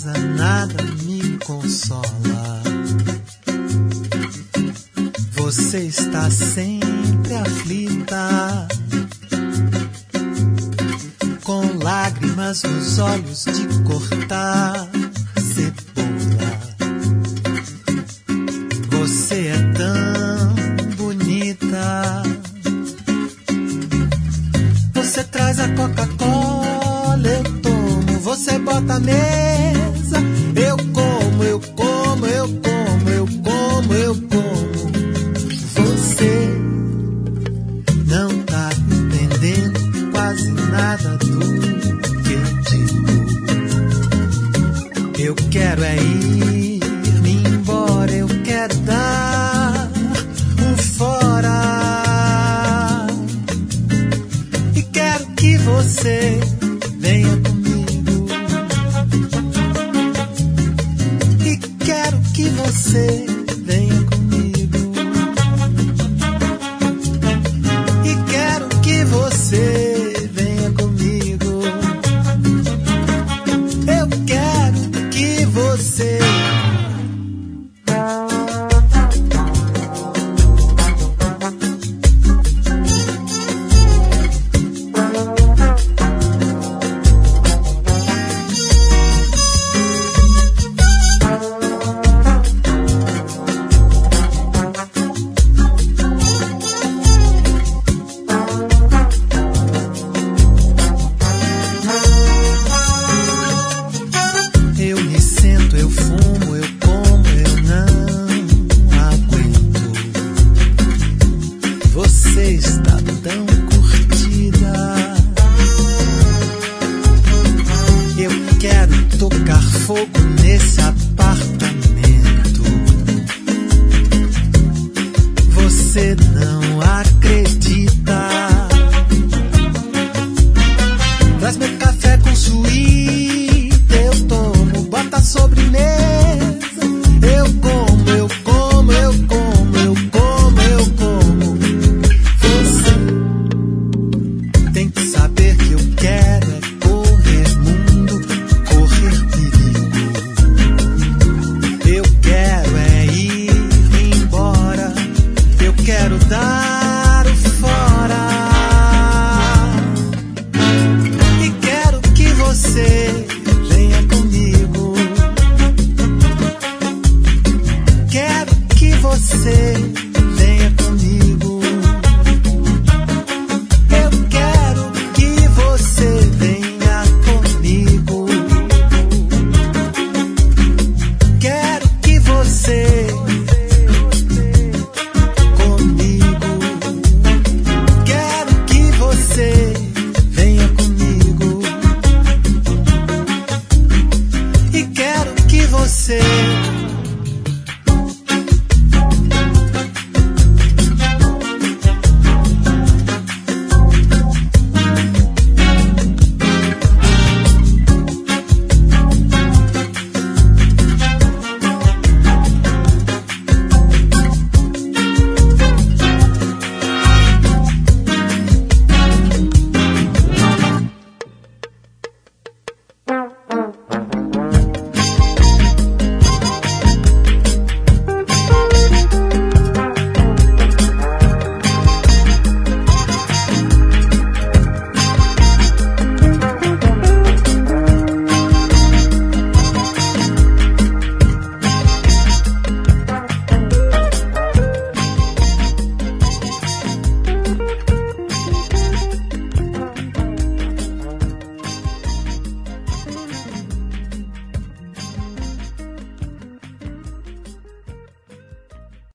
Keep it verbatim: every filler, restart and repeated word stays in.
casa nada me consola. Você está sempre aflita, com lágrimas nos olhos de cortar cebola. Você é tão bonita. Você traz a Coca-Cola, eu tomo. Você bota a mesa, eu como, eu como, eu como, eu como, eu como. Você não tá entendendo quase nada do que eu digo. Eu quero é ir-me embora, eu quero dar um fora. E quero que você venha comigo. E quero que você venha comigo. E quero que você venha comigo. Eu quero que você... Eu me sento, eu fumo, eu como, eu não aguento. Você está tão curtida. Eu quero tocar fogo nesse apartamento. Você não acredita. Traz meu café.